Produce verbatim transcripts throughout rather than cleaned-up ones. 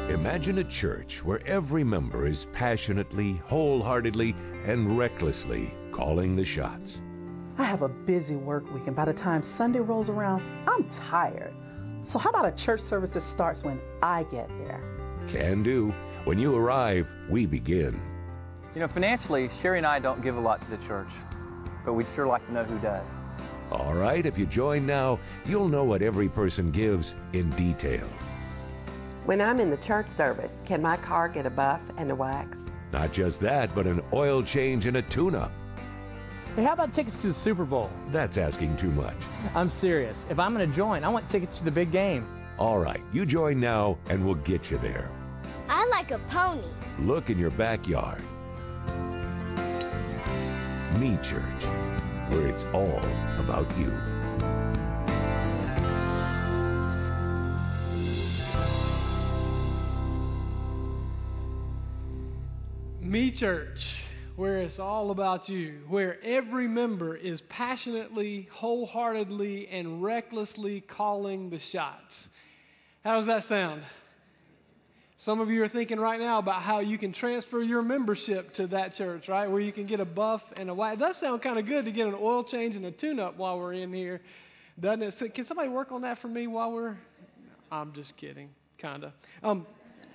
Imagine a church where every member is passionately, wholeheartedly, and recklessly calling the shots. I have a busy work week, and by the time Sunday rolls around, I'm tired. So how about a church service that starts when I get there? Can do. When you arrive, we begin. You know, financially, Sherry and I don't give a lot to the church, but we'd sure like to know who does. All right, if you join now, you'll know what every person gives in detail. When I'm in the church service, can my car get a buff and a wax? Not just that, but an oil change and a tune-up. Hey, how about tickets to the Super Bowl? That's asking too much. I'm serious. If I'm going to join, I want tickets to the big game. All right, you join now, and we'll get you there. I like a pony. Look in your backyard. Me Church, where it's all about you. Me Church, where it's all about you, where every member is passionately, wholeheartedly, and recklessly calling the shots. How does that sound? Some of you are thinking right now about how you can transfer your membership to that church, right, where you can get a buff and a wax. It does sound kind of good to get an oil change and a tune-up while we're in here, doesn't it? So can somebody work on that for me while we're... I'm just kidding, kind of. Um,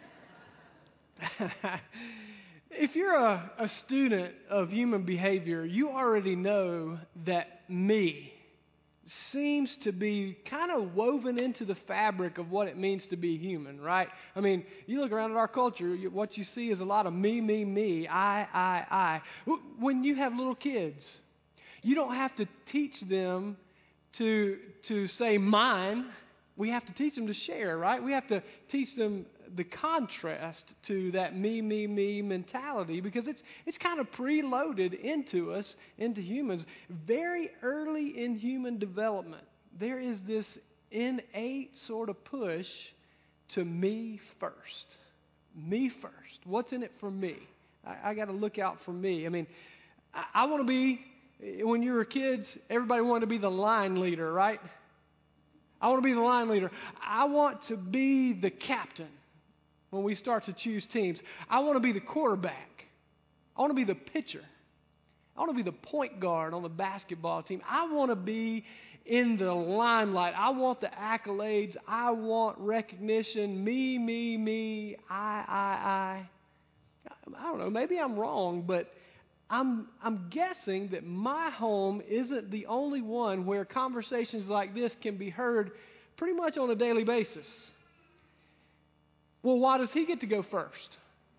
if you're a, a student of human behavior, you already know that me seems to be kind of woven into the fabric of what it means to be human, right? I mean, you look around at our culture, you, what you see is a lot of me, me, me, I, I, I. When you have little kids, you don't have to teach them to, to say mine. We have to teach them to share, right? We have to teach them the contrast to that me, me, me mentality, because it's it's kind of preloaded into us, into humans. Very early in human development, there is this innate sort of push to me first. Me first. What's in it for me? I, I got to look out for me. I mean, I, I want to be, when you were kids, everybody wanted to be the line leader, right? I want to be the line leader. I want to be the captain when we start to choose teams. I want to be the quarterback. I want to be the pitcher. I want to be the point guard on the basketball team. I want to be in the limelight. I want the accolades. I want recognition. Me, me, me. I, I, I. I don't know. Maybe I'm wrong, but I'm I'm guessing that my home isn't the only one where conversations like this can be heard pretty much on a daily basis. Well, why does he get to go first?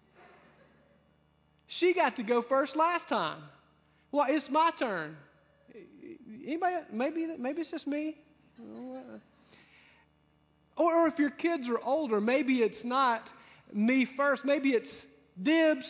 She got to go first last time. Well, it's my turn. Anybody? Maybe maybe it's just me. Or, or if your kids are older, maybe it's not me first. Maybe it's dibs.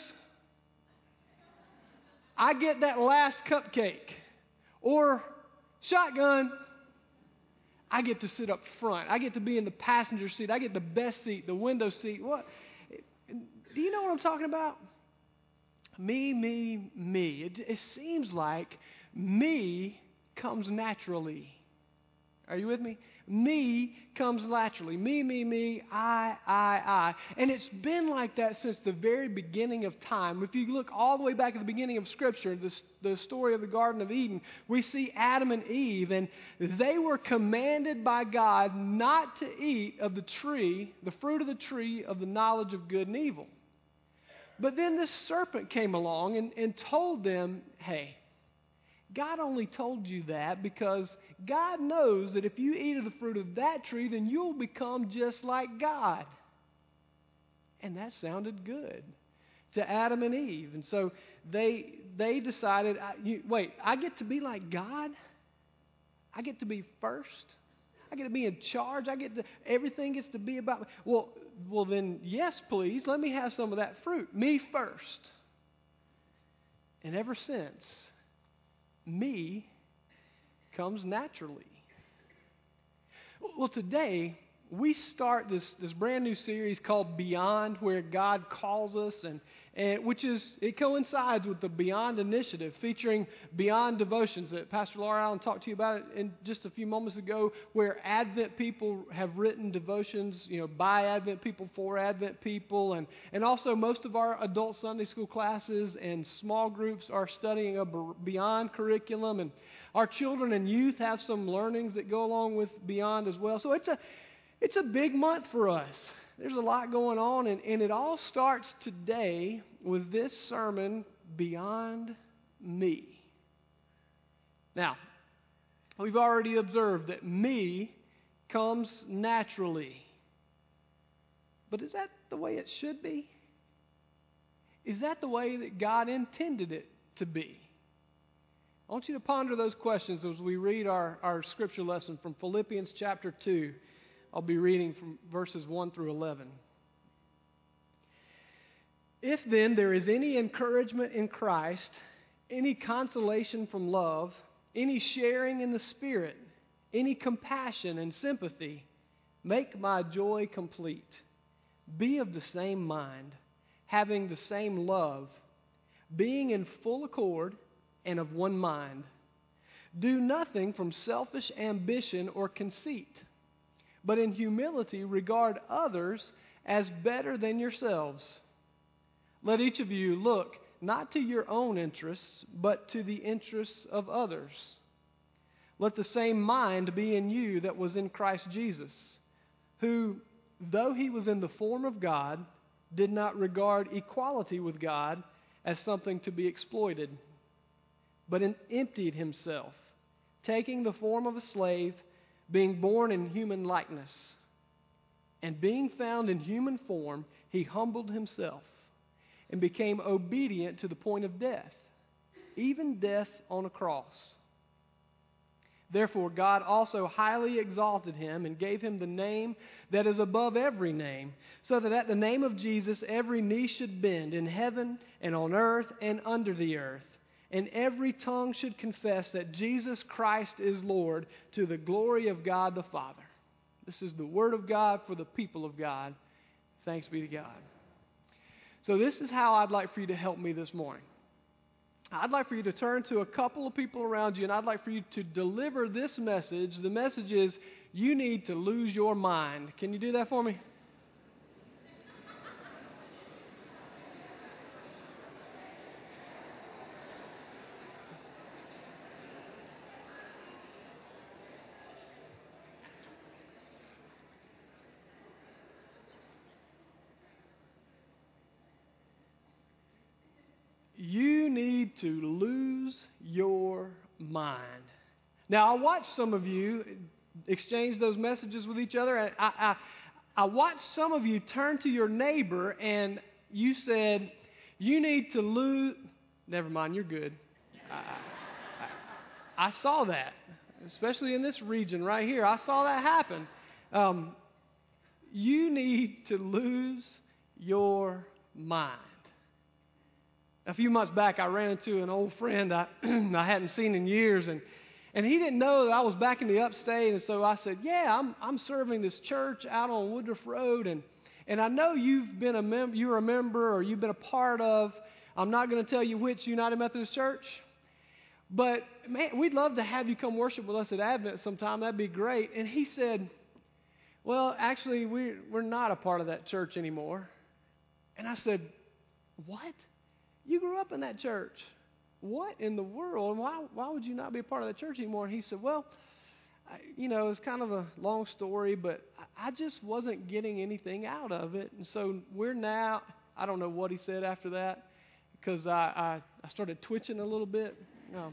I get that last cupcake. Or shotgun. I get to sit up front. I get to be in the passenger seat. I get the best seat, the window seat. What? Do you know what I'm talking about? Me, me, me. It, it seems like me comes naturally. Are you with me? Me comes naturally. Me, me, me, I, I, I. And it's been like that since the very beginning of time. If you look all the way back at the beginning of Scripture, the, the story of the Garden of Eden, we see Adam and Eve, and they were commanded by God not to eat of the tree, the fruit of the tree of the knowledge of good and evil. But then this serpent came along and, and told them, hey, God only told you that because God knows that if you eat of the fruit of that tree, then you'll become just like God. And that sounded good to Adam and Eve. And so they they decided, I, you, wait, I get to be like God? I get to be first? I get to be in charge? I get to, everything gets to be about me. Well, well then, yes, please, let me have some of that fruit. Me first. And ever since, me comes naturally. Well, today, we start this, this brand new series called Beyond, where God calls us, and, and which is, it coincides with the Beyond initiative, featuring Beyond devotions that Pastor Laura Allen talked to you about in just a few moments ago, where Advent people have written devotions, you know, by Advent people, for Advent people, and, and also most of our adult Sunday school classes and small groups are studying a Beyond curriculum, and our children and youth have some learnings that go along with Beyond as well. So it's a It's a big month for us. There's a lot going on, and, and it all starts today with this sermon, Beyond Me. Now, we've already observed that me comes naturally. But is that the way it should be? Is that the way that God intended it to be? I want you to ponder those questions as we read our, our scripture lesson from Philippians chapter two. I'll be reading from verses one through eleven. If then there is any encouragement in Christ, any consolation from love, any sharing in the Spirit, any compassion and sympathy, make my joy complete. Be of the same mind, having the same love, being in full accord and of one mind. Do nothing from selfish ambition or conceit, but in humility regard others as better than yourselves. Let each of you look not to your own interests, but to the interests of others. Let the same mind be in you that was in Christ Jesus, who, though he was in the form of God, did not regard equality with God as something to be exploited, but emptied himself, taking the form of a slave, being born in human likeness. And being found in human form, he humbled himself and became obedient to the point of death, even death on a cross. Therefore, God also highly exalted him and gave him the name that is above every name, so that at the name of Jesus every knee should bend in heaven and on earth and under the earth, and every tongue should confess that Jesus Christ is Lord, to the glory of God the Father. This is the word of God for the people of God. Thanks be to God. So this is how I'd like for you to help me this morning. I'd like for you to turn to a couple of people around you, and I'd like for you to deliver this message. The message is, you need to lose your mind. Can you do that for me? You need to lose your mind. Now, I watched some of you exchange those messages with each other, and I, I, I watched some of you turn to your neighbor and you said, you need to lose... Never mind, you're good. I, I, I saw that, especially in this region right here. I saw that happen. Um, you need to lose your mind. A few months back, I ran into an old friend I, I hadn't seen in years, and, and he didn't know that I was back in the upstate, and so I said, yeah, I'm I'm serving this church out on Woodruff Road, and, and I know you've been a mem- you're a member or you've been a part of, I'm not going to tell you which United Methodist Church, but man, we'd love to have you come worship with us at Advent sometime. That'd be great. And he said, well, actually, we're, we're not a part of that church anymore. And I said, what? You grew up in that church. What in the world? Why, why would you not be a part of that church anymore? And he said, well, I, you know, it's kind of a long story, but I, I just wasn't getting anything out of it. And so we're now, I don't know what he said after that, because I, I, I started twitching a little bit. Um,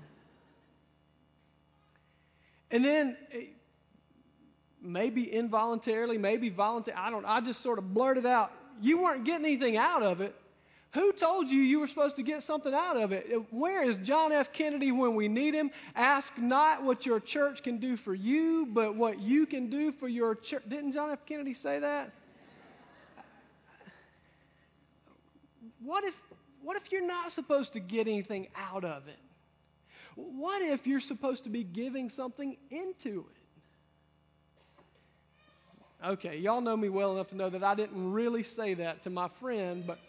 and then maybe involuntarily, maybe voluntarily, I don't I just sort of blurted out, you weren't getting anything out of it. Who told you you were supposed to get something out of it? Where is John F. Kennedy when we need him? Ask not what your church can do for you, but what you can do for your church. Didn't John F. Kennedy say that? What if, what if you're not supposed to get anything out of it? What if you're supposed to be giving something into it? Okay, y'all know me well enough to know that I didn't really say that to my friend, but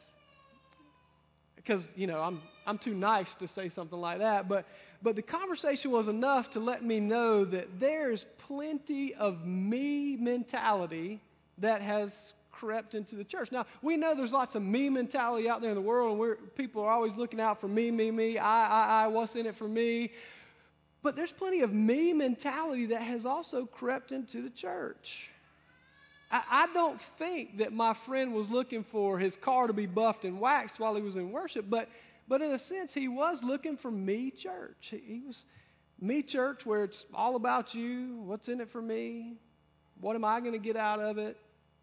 because, you know, I'm I'm too nice to say something like that. But but the conversation was enough to let me know that there's plenty of me mentality that has crept into the church. Now, we know there's lots of me mentality out there in the world, and we're, people are always looking out for me, me, me, I, I, I, what's in it for me. But there's plenty of me mentality that has also crept into the church. I, I don't think that my friend was looking for his car to be buffed and waxed while he was in worship, but but in a sense, he was looking for me church. He, he was me church where it's all about you, what's in it for me, what am I going to get out of it?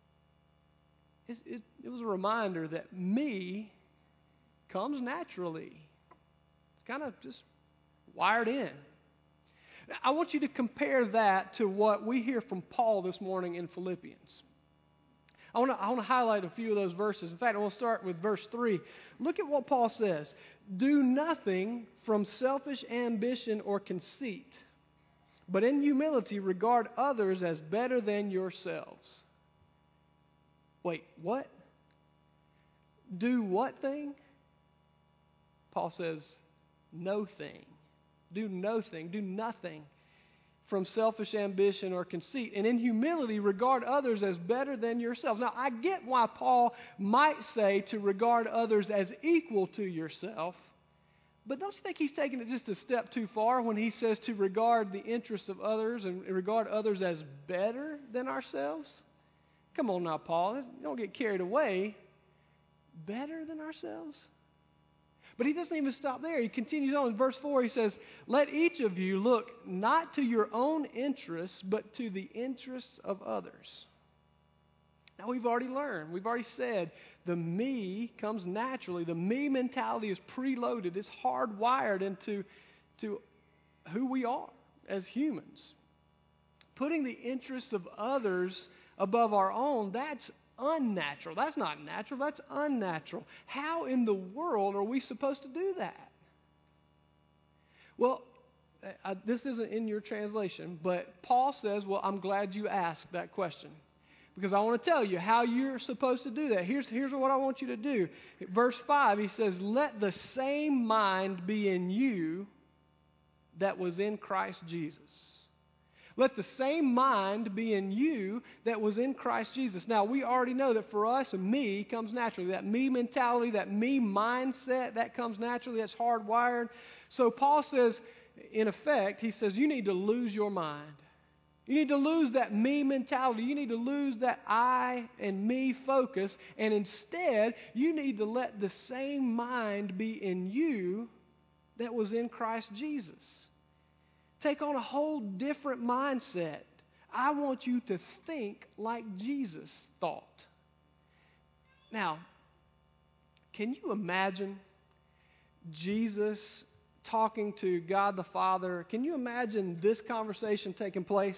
It, it, it was a reminder that me comes naturally. It's kind of just wired in. I want you to compare that to what we hear from Paul this morning in Philippians. I want to I want to highlight a few of those verses. In fact, I want to start with verse three. Look at what Paul says. Do nothing from selfish ambition or conceit, but in humility regard others as better than yourselves. Wait, what? Do what thing? Paul says, no thing. Do no thing. Do nothing from selfish ambition or conceit. And in humility, regard others as better than yourselves. Now, I get why Paul might say to regard others as equal to yourself, but don't you think he's taking it just a step too far when he says to regard the interests of others and regard others as better than ourselves? Come on now, Paul. Don't get carried away. Better than ourselves? But he doesn't even stop there. He continues on in verse four. He says, let each of you look not to your own interests, but to the interests of others. Now, we've already learned. We've already said the me comes naturally. The me mentality is preloaded. It's hardwired into to who we are as humans. Putting the interests of others above our own, that's unnatural. That's not natural. That's unnatural. How in the world are we supposed to do that? Well, I, this isn't in your translation, but Paul says, well, I'm glad you asked that question, because I want to tell you how you're supposed to do that. Here's, here's what I want you to do. Verse five, he says, let the same mind be in you that was in Christ Jesus. Let the same mind be in you that was in Christ Jesus. Now, we already know that for us, me comes naturally. That me mentality, that me mindset, that comes naturally. That's hardwired. So Paul says, in effect, he says, you need to lose your mind. You need to lose that me mentality. You need to lose that I and me focus. And instead, you need to let the same mind be in you that was in Christ Jesus. Take on a whole different mindset. I want you to think like Jesus thought. Now, can you imagine Jesus talking to God the Father? Can you imagine this conversation taking place?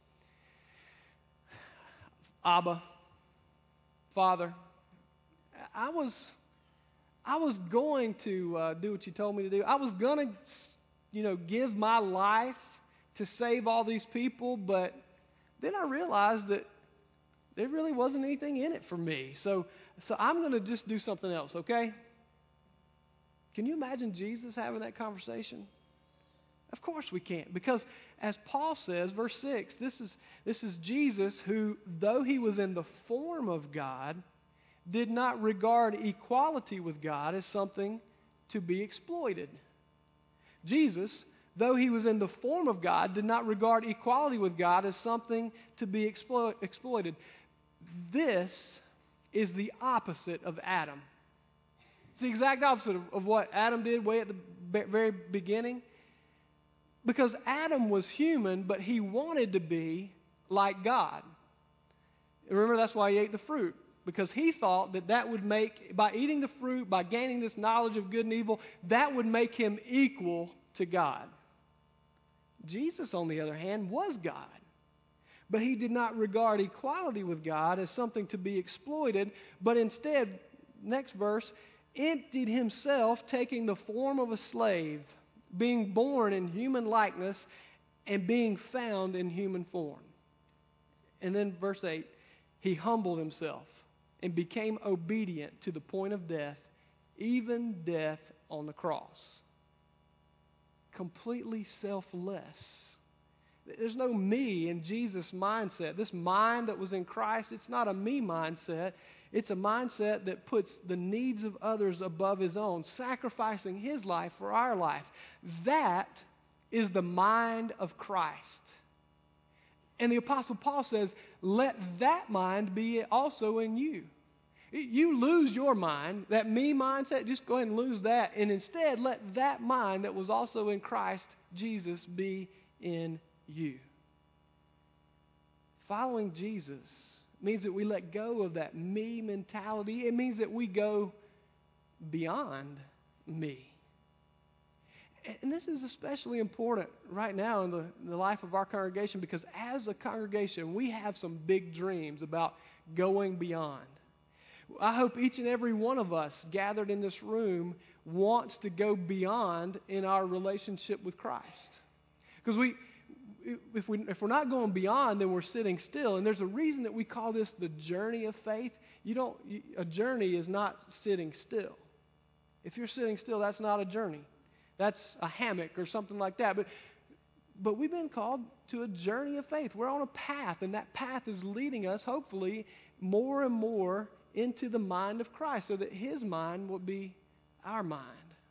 Abba, Father, I was, I was going to uh, do what you told me to do. I was going to you know, give my life to save all these people, but then I realized that there really wasn't anything in it for me. So, so I'm going to just do something else, okay? Can you imagine Jesus having that conversation? Of course we can't, because as Paul says, verse six, this is, this is Jesus who, though he was in the form of God, did not regard equality with God as something to be exploited. Jesus, though he was in the form of God, did not regard equality with God as something to be explo- exploited. This is the opposite of Adam. It's the exact opposite of, of what Adam did way at the be- very beginning. Because Adam was human, but he wanted to be like God. Remember, that's why he ate the fruit. Because he thought that that would make, by eating the fruit, by gaining this knowledge of good and evil, that would make him equal to God. Jesus, on the other hand, was God. But he did not regard equality with God as something to be exploited, but instead, next verse, emptied himself, taking the form of a slave, being born in human likeness, and being found in human form. And then verse eight, he humbled himself and became obedient to the point of death, even death on the cross. Completely selfless. There's no me in Jesus' mindset. This mind that was in Christ, it's not a me mindset. It's a mindset that puts the needs of others above his own, sacrificing his life for our life. That is the mind of Christ. And the Apostle Paul says, let that mind be also in you. You lose your mind, that me mindset, just go ahead and lose that. And instead, let that mind that was also in Christ Jesus be in you. Following Jesus means that we let go of that me mentality. It means that we go beyond me. And this is especially important right now in the, in the life of our congregation, because as a congregation, we have some big dreams about going beyond. I hope each and every one of us gathered in this room wants to go beyond in our relationship with Christ. Because we, if, we, if we're not going beyond, then we're sitting still. And there's a reason that we call this the journey of faith. You don't, a journey is not sitting still. If you're sitting still, that's not a journey. That's a hammock or something like that. But, but we've been called to a journey of faith. We're on a path, and that path is leading us, hopefully, more and more into the mind of Christ, so that his mind will be our mind.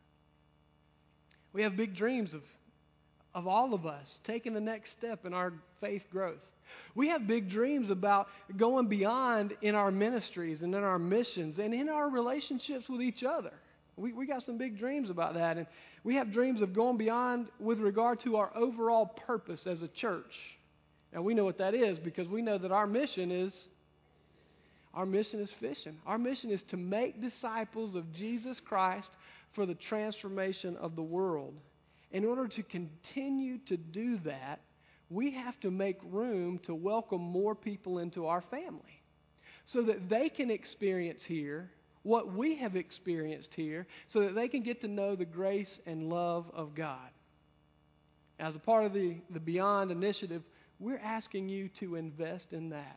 We have big dreams of, of all of us taking the next step in our faith growth. We have big dreams about going beyond in our ministries and in our missions and in our relationships with each other. We, we got some big dreams about that. And we have dreams of going beyond with regard to our overall purpose as a church. Now, we know what that is, because we know that our mission is Our mission is fishing. Our mission is to make disciples of Jesus Christ for the transformation of the world. In order to continue to do that, we have to make room to welcome more people into our family so that they can experience here what we have experienced here, so that they can get to know the grace and love of God. As a part of the, the Beyond initiative, we're asking you to invest in that.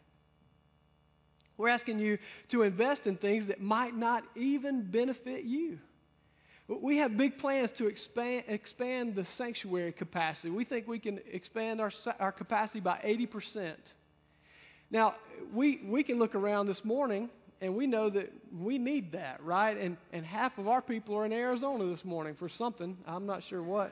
We're asking you to invest in things that might not even benefit you. We have big plans to expand, expand the sanctuary capacity. We think we can expand our, our capacity by eighty percent. Now, we, we can look around this morning, and we know that we need that, right? And, and half of our people are in Arizona this morning for something. I'm not sure what.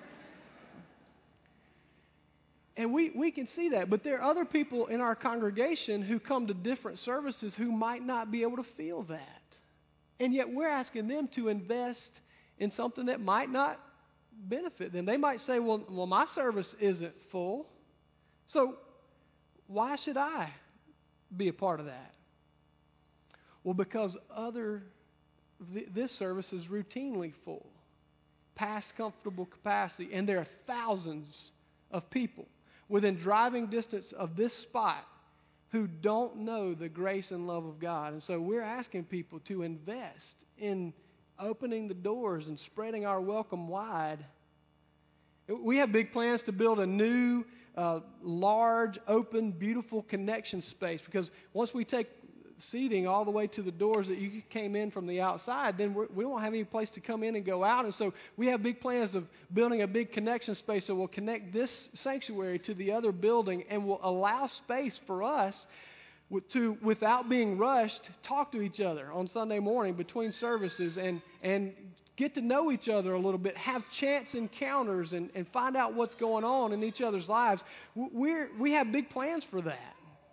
And we, we can see that. But there are other people in our congregation who come to different services who might not be able to feel that. And yet we're asking them to invest in something that might not benefit them. They might say, well, well, my service isn't full, so why should I be a part of that? Well, because other th- this service is routinely full, past comfortable capacity, and there are thousands of people within driving distance of this spot who don't know the grace and love of God. And so we're asking people to invest in opening the doors and spreading our welcome wide. We have big plans to build a new, uh, large, open, beautiful connection space, because once we take seating all the way to the doors that you came in from the outside, then we're, we won't have any place to come in and go out. And so we have big plans of building a big connection space that will connect this sanctuary to the other building and will allow space for us to, without being rushed, talk to each other on Sunday morning between services and, and get to know each other a little bit, have chance encounters, and, and find out what's going on in each other's lives. We're, we have big plans for that.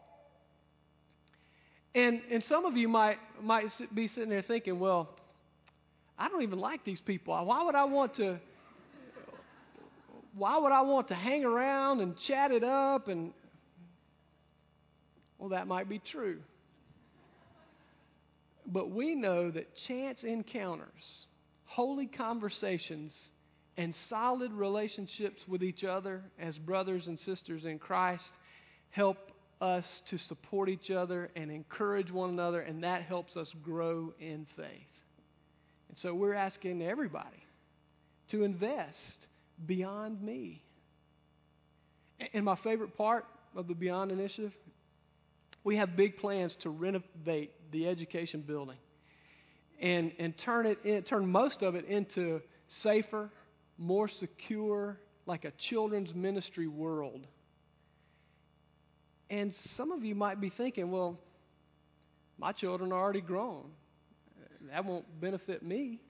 And and some of you might might be sitting there thinking, well, I don't even like these people. Why would I want to? Why would I want to hang around and chat it up? And well, that might be true. But we know that chance encounters, holy conversations, and solid relationships with each other as brothers and sisters in Christ help us to support each other and encourage one another, and that helps us grow in faith. And so we're asking everybody to invest beyond me. And my favorite part of the Beyond initiative we have big plans to renovate the education building and, and turn it in, turn most of it into safer, more secure, like a children's ministry world. And some of you might be thinking, well, my children are already grown. That won't benefit me.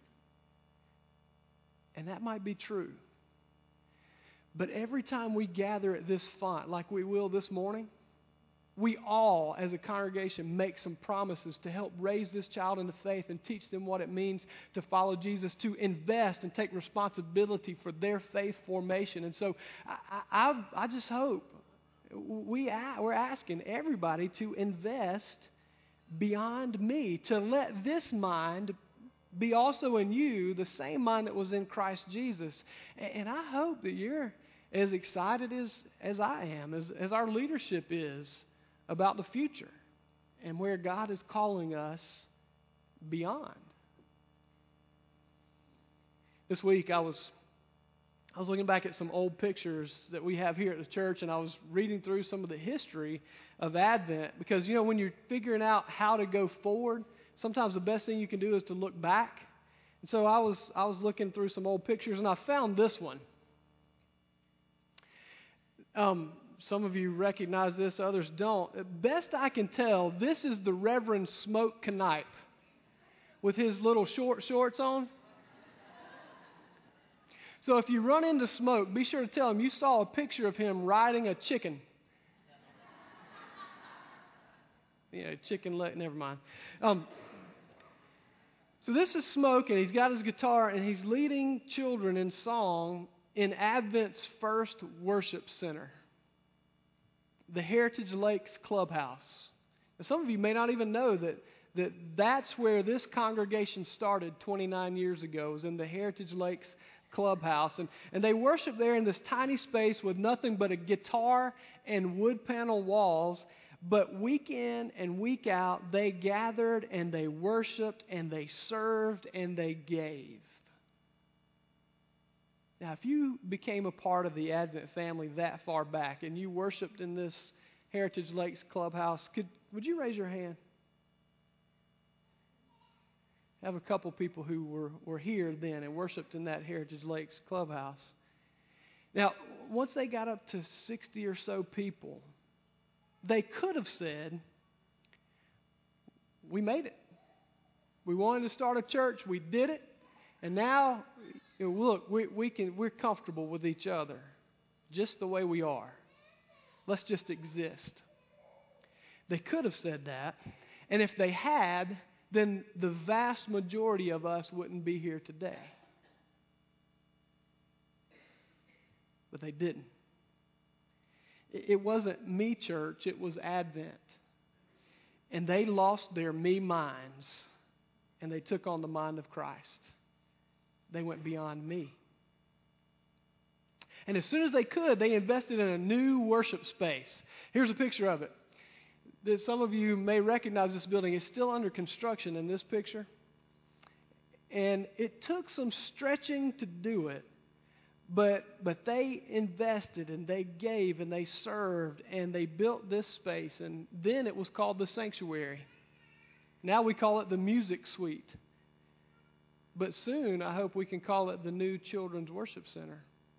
And that might be true. But every time we gather at this font, like we will this morning, we all, as a congregation, make some promises to help raise this child into faith and teach them what it means to follow Jesus, to invest and take responsibility for their faith formation. And so I, I, I just hope we, we're asking everybody to invest beyond me, to let this mind be also in you, the same mind that was in Christ Jesus. And I hope that you're as excited as, as I am, as, as our leadership is, about the future and where God is calling us beyond. This week I was I was looking back at some old pictures that we have here at the church, and I was reading through some of the history of Advent, because you know when you're figuring out how to go forward, sometimes the best thing you can do is to look back. And so I was I was looking through some old pictures, and I found this one. Um Some of you recognize this, others don't. Best I can tell, this is the Reverend Smoke Knipe with his little short shorts on. So if you run into Smoke, be sure to tell him you saw a picture of him riding a chicken. Yeah, chicken leg, never mind. Um, so this is Smoke, and he's got his guitar, and he's leading children in song in Advent's first worship center, the Heritage Lakes Clubhouse. Now, some of you may not even know that, that that's where this congregation started twenty-nine years ago, was in the Heritage Lakes Clubhouse. And, and they worship there in this tiny space with nothing but a guitar and wood panel walls. But week in and week out, they gathered and they worshiped and they served and they gave. Now, if you became a part of the Advent family that far back and you worshiped in this Heritage Lakes Clubhouse, could would you raise your hand? I have a couple people who were, were here then and worshiped in that Heritage Lakes Clubhouse. Now, once they got up to sixty or so people, they could have said, we made it. We wanted to start a church. We did it. And now, you know, look, we, we can, we're comfortable with each other just the way we are. Let's just exist. They could have said that. And if they had, then the vast majority of us wouldn't be here today. But they didn't. It wasn't me church, it was Advent. And they lost their me minds, and they took on the mind of Christ. They went beyond me. And as soon as they could, they invested in a new worship space. Here's a picture of it. That some of you may recognize this building. It's still under construction in this picture. And it took some stretching to do it. But but they invested and they gave and they served and they built this space. And then it was called the Sanctuary. Now we call it the Music Suite. But soon I hope we can call it the new Children's Worship Center.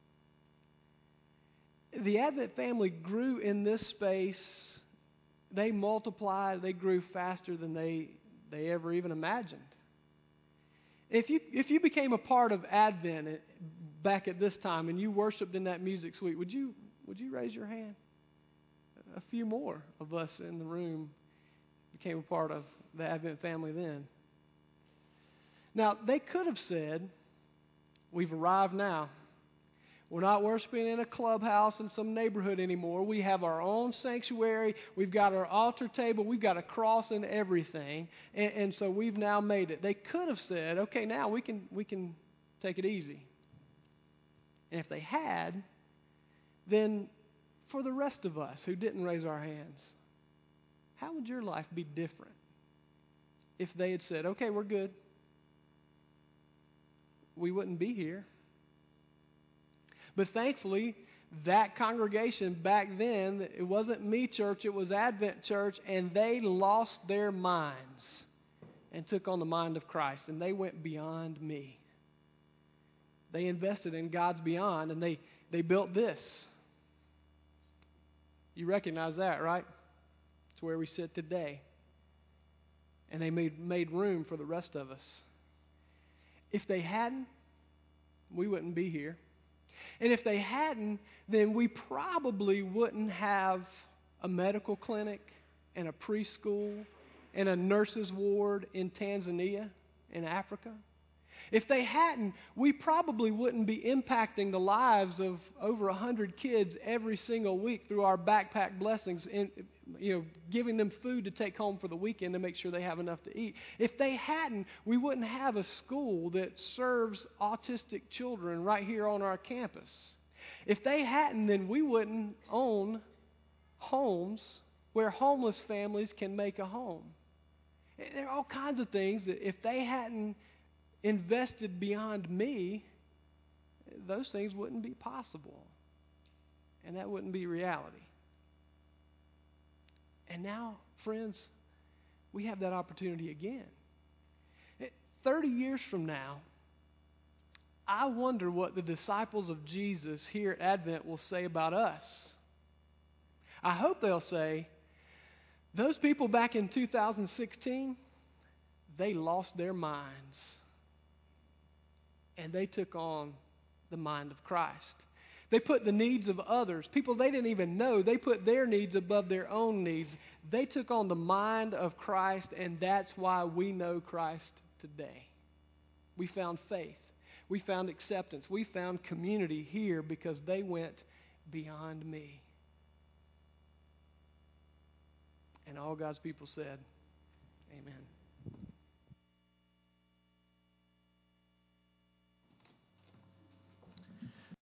The Advent family grew in this space. They multiplied. They grew faster than they, they ever even imagined. If you if you became a part of Advent back at this time and you worshiped in that music suite, would you would you raise your hand? A few more of us in the room became a part of the Advent family then. Now, they could have said, we've arrived now. We're not worshiping in a clubhouse in some neighborhood anymore. We have our own sanctuary. We've got our altar table. We've got a cross and everything. And, and so we've now made it. They could have said, okay, now we can we can take it easy. And if they had, then for the rest of us who didn't raise our hands, how would your life be different if they had said, okay, we're good? We wouldn't be here. But thankfully, that congregation back then, it wasn't Me Church, it was Advent Church, and they lost their minds and took on the mind of Christ, and they went beyond me. They invested in God's beyond, and they, they built this. You recognize that, right? It's where we sit today. And they made, made room for the rest of us. If they hadn't, we wouldn't be here. And if they hadn't, then we probably wouldn't have a medical clinic and a preschool and a nurse's ward in Tanzania, in Africa. If they hadn't, we probably wouldn't be impacting the lives of over a hundred kids every single week through our backpack blessings, and you know, giving them food to take home for the weekend to make sure they have enough to eat. If they hadn't, we wouldn't have a school that serves autistic children right here on our campus. If they hadn't, then we wouldn't own homes where homeless families can make a home. There are all kinds of things that if they hadn't invested beyond me, those things wouldn't be possible. And that wouldn't be reality. And now, friends, we have that opportunity again. thirty years from now, I wonder what the disciples of Jesus here at Advent will say about us. I hope they'll say, those people back in two thousand sixteen, they lost their minds. And they took on the mind of Christ. They put the needs of others, people they didn't even know, they put their needs above their own needs. They took on the mind of Christ, and that's why we know Christ today. We found faith. We found acceptance. We found community here because they went beyond me. And all God's people said, amen.